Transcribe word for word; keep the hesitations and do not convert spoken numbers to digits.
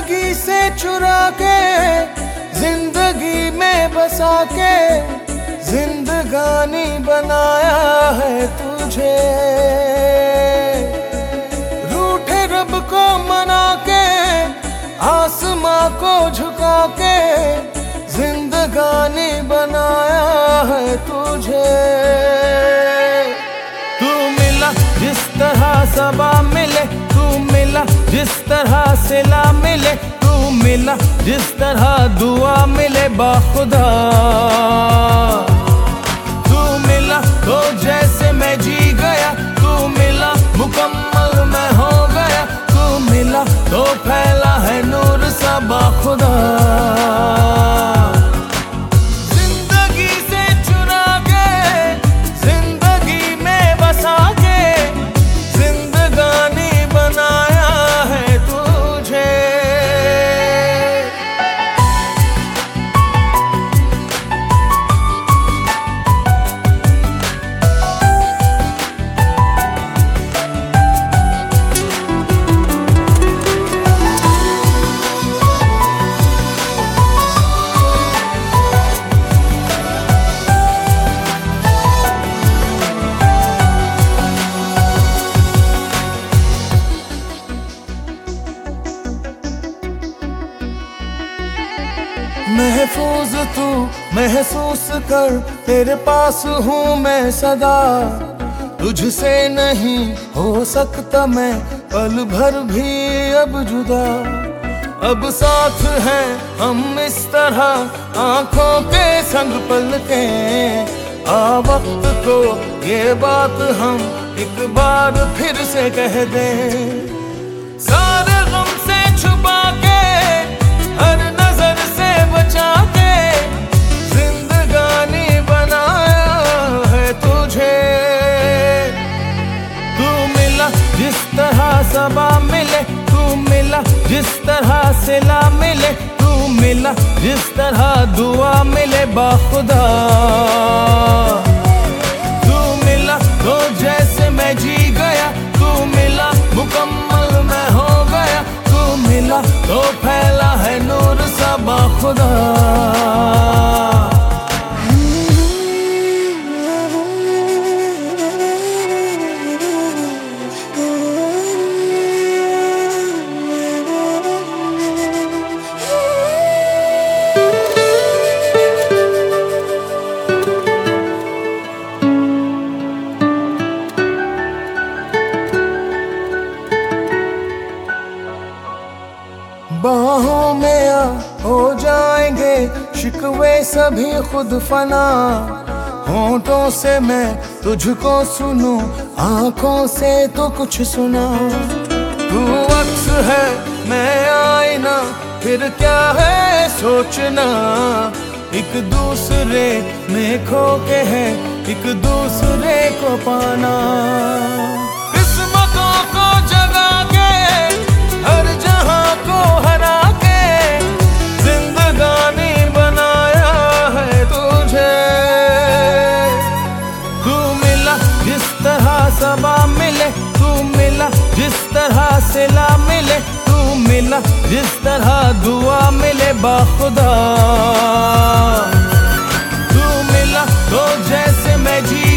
जिंदगी से चुरा के जिंदगी में बसा के जिंदगानी बनाया है तुझे। रूठे रब को मना के आसमां को झुका के जिंदगानी बनाया है तुझे। तू मिला जिस तरह सबा मिले, तू मिला जिस तरह सिला मिले, तू मिला जिस तरह दुआ मिले बाखुदा। तू मिला तो जैसे मैं जी गया, तू मिला मुकम्मल मैं हो गया, तू मिला तो फैला है नूर सा बाखुदा। महफूज तू महसूस कर, तेरे पास हूँ मैं सदा। तुझसे नहीं हो सकता मैं पल भर भी अब जुदा। अब साथ हैं हम इस तरह आंखों के संग पल के। आ वक्त को ये बात हम एक बार फिर से कह दें। सारे गम से छुपा के हर नजर से बचा के जिंदगानी बनाया है तुझे। तू मिला जिस तरह सबा मिले, तू मिला जिस तरह सिला मिले, तू मिला जिस तरह दुआ मिले बाखुदा। तू मिला तो जैसे मैं जी गया, तू मिला मुकम्मल मैं हो गया, तू मिला तो फैला है नूर सा बाखुदा। बाहों में आ हो जाएंगे शिकवे सभी खुद फना। होंठों से मैं तुझको सुनूं, आंखों से तो कुछ सुना। तू अक्स है मैं आईना, फिर क्या है सोचना। एक दूसरे में खो के है एक दूसरे को पाना। किस्मतों को जगा के हर जहां को हरा के जिंदगानी बनाया है तुझे। तू मिला जिस तरह सबा मिले, तू मिला जिस तरह सिला मिले, तू मिला जिस तरह दुआ मिले बाखुदा। तू मिला तो जैसे मैं जी